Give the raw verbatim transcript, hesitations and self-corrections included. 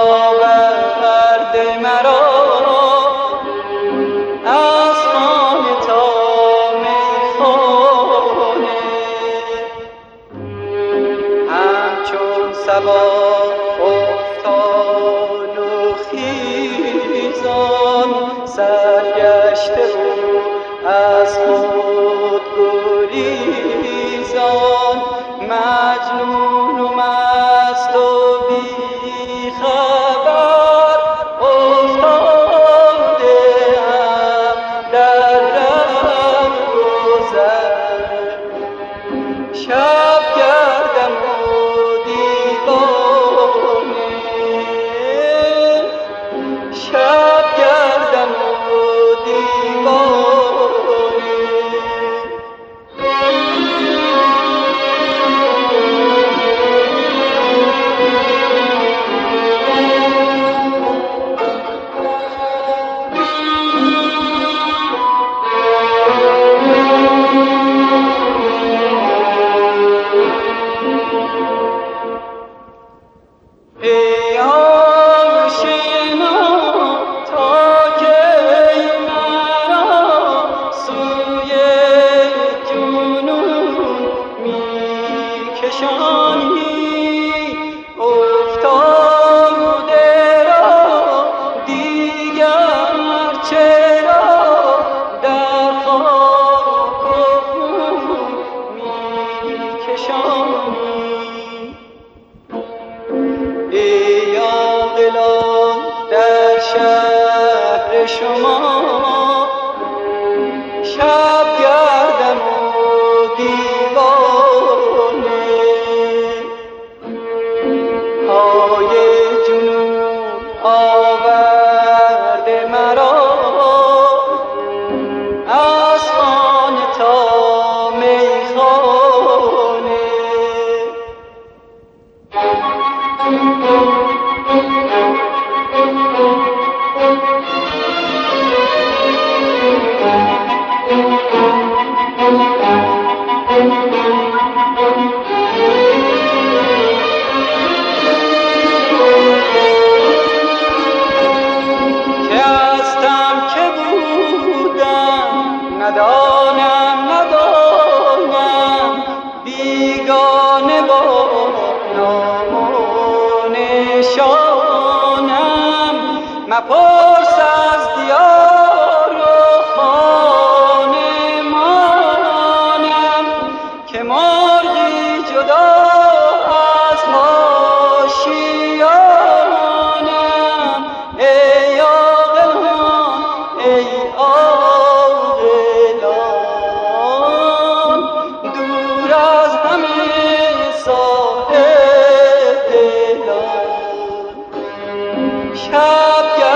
آورده مرا از خانه تا میخانه، همچون صبا افتان و خیزان، سرگشته و از خود گریزان، مجنون و مست و بی خبر افتاده ام در رهگذر. شب گردم و دیوانه، شب گردم و دیوانه. افتاده را دیگر چرا در خاک و خون میکشانی؟ ای عاقلان در شهر شما، شب گردم و دیوانه، های جنون آورده مرا از خانه تا میخانه. ندانم ندانم بیگانه با نام و نشانم، مپرس از دیار و خانه مانم که مرغی جدا از ماشیانم. ای عاقلان ای عاقلان، دور از همه صاحب دلان، شب